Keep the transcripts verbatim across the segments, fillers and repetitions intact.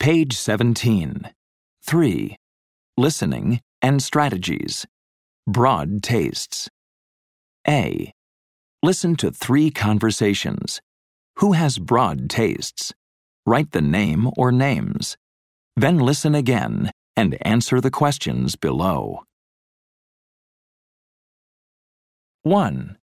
Page seventeen. three. Listening and strategies. Broad tastes. A. Listen to three conversations. Who has broad tastes? Write the name or names. Then listen again and answer the questions below. one.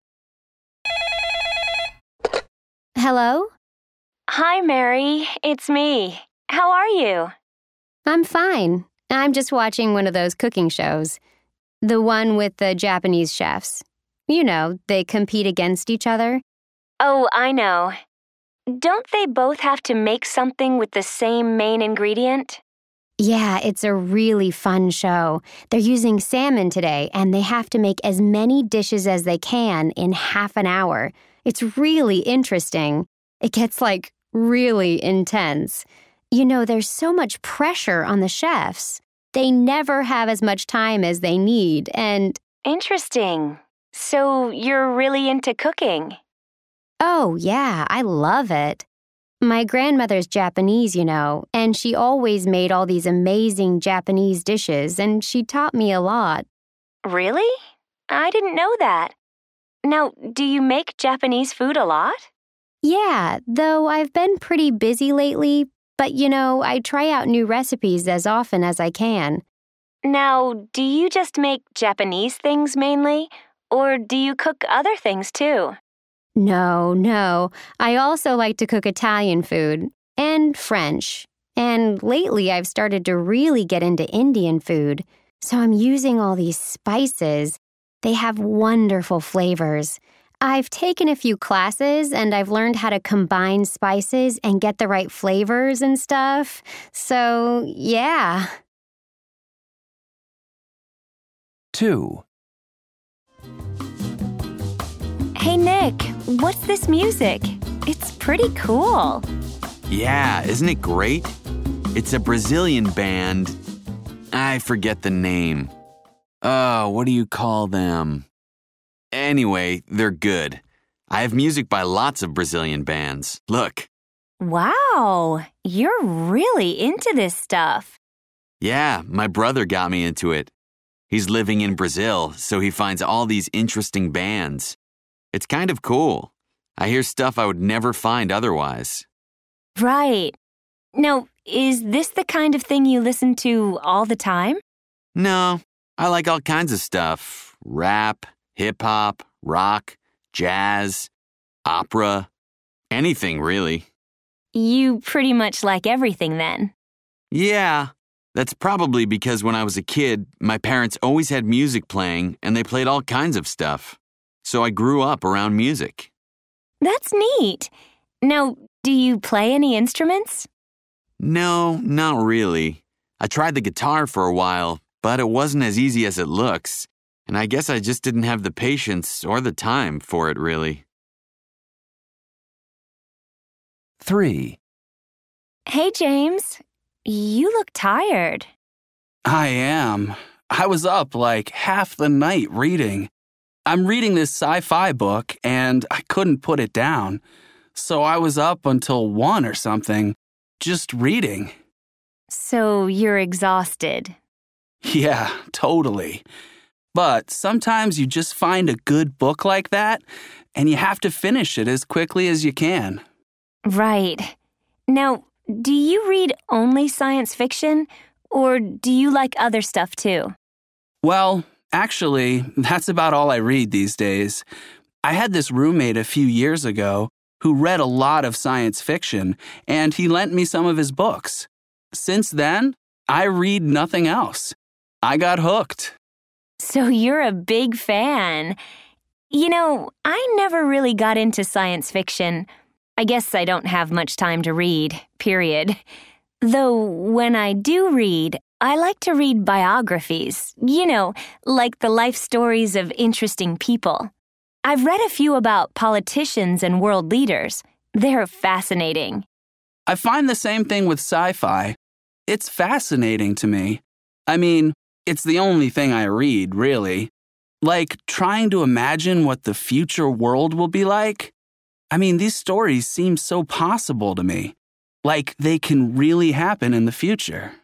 Hello? Hi, Mary. It's me. How are you? I'm fine. I'm just watching one of those cooking shows. The one with the Japanese chefs. You know, they compete against each other. Oh, I know. Don't they both have to make something with the same main ingredient? Yeah, it's a really fun show. They're using salmon today, and they have to make as many dishes as they can in half an hour. It's really interesting. It gets, like, really intense. You know, there's so much pressure on the chefs. They never have as much time as they need, and... Interesting. So you're really into cooking? Oh, yeah, I love it. My grandmother's Japanese, you know, and she always made all these amazing Japanese dishes, and she taught me a lot. Really? I didn't know that. Now, do you make Japanese food a lot? Yeah, though I've been pretty busy lately, but you know, I try out new recipes as often as I can. Now, do you just make Japanese things mainly, or do you cook other things too? No, no. I also like to cook Italian food and French. And lately I've started to really get into Indian food. So I'm using all these spices. They have wonderful flavors. I've taken a few classes and I've learned how to combine spices and get the right flavors and stuff. So, yeah. two. Hey, Nick, what's this music? It's pretty cool. Yeah, isn't it great? It's a Brazilian band. I forget the name. Oh, what do you call them? Anyway, they're good. I have music by lots of Brazilian bands. Look. Wow, you're really into this stuff. Yeah, my brother got me into it. He's living in Brazil, so he finds all these interesting bands. It's kind of cool. I hear stuff I would never find otherwise. Right. Now, is this the kind of thing you listen to all the time? No, I like all kinds of stuff. Rap, hip-hop, rock, jazz, opera, anything really. You pretty much like everything then. Yeah, that's probably because when I was a kid, my parents always had music playing and they played all kinds of stuff. So I grew up around music. That's neat. Now, do you play any instruments? No, not really. I tried the guitar for a while, but it wasn't as easy as it looks, and I guess I just didn't have the patience or the time for it, really. three. Hey, James. You look tired. I am. I was up like half the night reading. I'm reading this sci-fi book, and I couldn't put it down. So I was up until one or something, just reading. So you're exhausted. Yeah, totally. But sometimes you just find a good book like that, and you have to finish it as quickly as you can. Right. Now, do you read only science fiction, or do you like other stuff too? Well, actually, that's about all I read these days. I had this roommate a few years ago who read a lot of science fiction, and he lent me some of his books. Since then, I read nothing else. I got hooked. So you're a big fan. You know, I never really got into science fiction. I guess I don't have much time to read, period. Though when I do read, I like to read biographies, you know, like the life stories of interesting people. I've read a few about politicians and world leaders. They're fascinating. I find the same thing with sci-fi. It's fascinating to me. I mean, it's the only thing I read, really. Like trying to imagine what the future world will be like. I mean, these stories seem so possible to me. like they can really happen in the future.